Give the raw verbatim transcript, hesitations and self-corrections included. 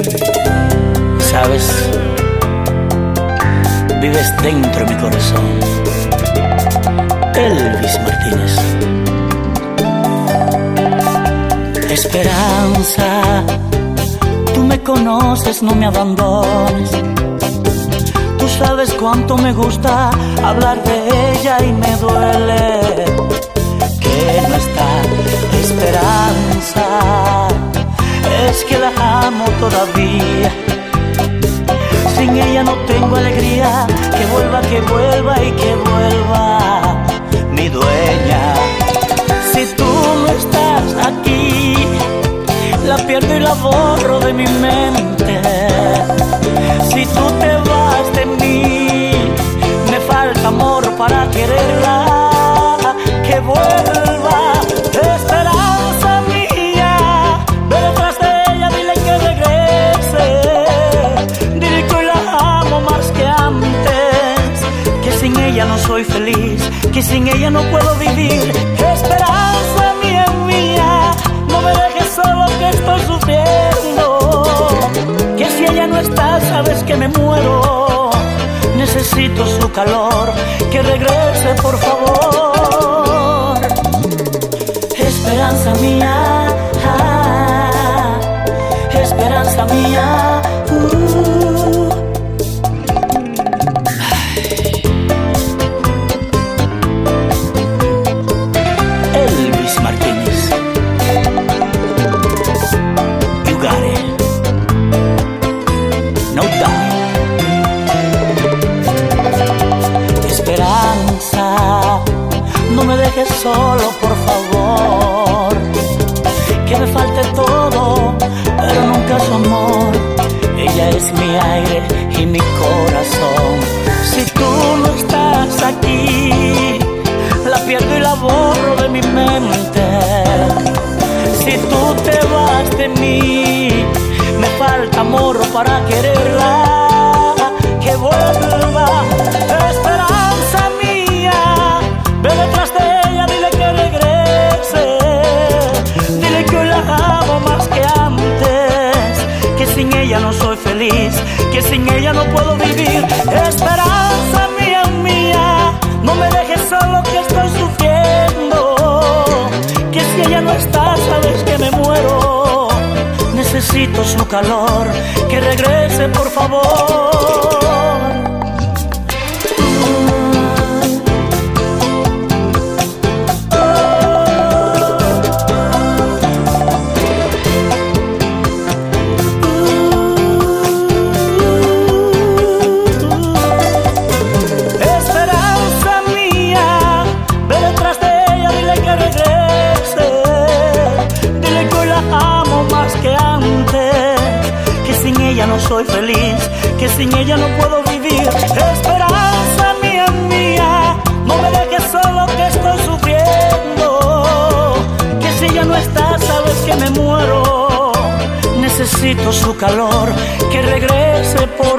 Sabes, vives dentro de mi corazón. Elvis Martínez. Esperanza, tú me conoces, no me abandones. Tú sabes cuánto me gusta hablar de ella y me duele que no está. Esperanza, es que la amo todavía. Sin ella no tengo alegría. Que vuelva, que vuelva y que vuelva mi dueña. Si tú no estás aquí, la pierdo y la borro de mi mente. Si tú te vas de mí, me falta amor para quererla. Que vuelva, esperanza mía, ve detrás de ella, dile que regrese. Dile que hoy la amo más que antes, que sin ella no soy feliz, que sin ella no puedo vivir. Esperanza mía, mía, no me dejes solo que estoy sufriendo. Que si ella no está, sabes que me muero. Necesito su calor, que regrese por favor. Esperanza mía, ah, esperanza mía. Uh. Elvis Martínez. You got it. No doubt. Esperanza, no me dejes solo, por favor. Que me falte todo, pero nunca su amor. Ella es mi aire y mi corazón. Si tú no estás aquí, la pierdo y la borro de mi mente. Si tú te vas de mí, me falta amor para quererla. Que vuelva, esperanza mía, ve detrás de ella, dile que regrese. Dile que hoy la amo más que antes, que sin ella no soy feliz, que sin ella no puedo vivir. Esperanza mía, mía, no me dejes solo que estoy sufriendo. Que si ella no está, sabes que me muero. Necesito su calor, que regrese por favor. No soy feliz, que sin ella no puedo vivir. Esperanza mía, mía, no me dejes solo que estoy sufriendo. Que si ella no está, sabes que me muero. Necesito su calor, que regrese por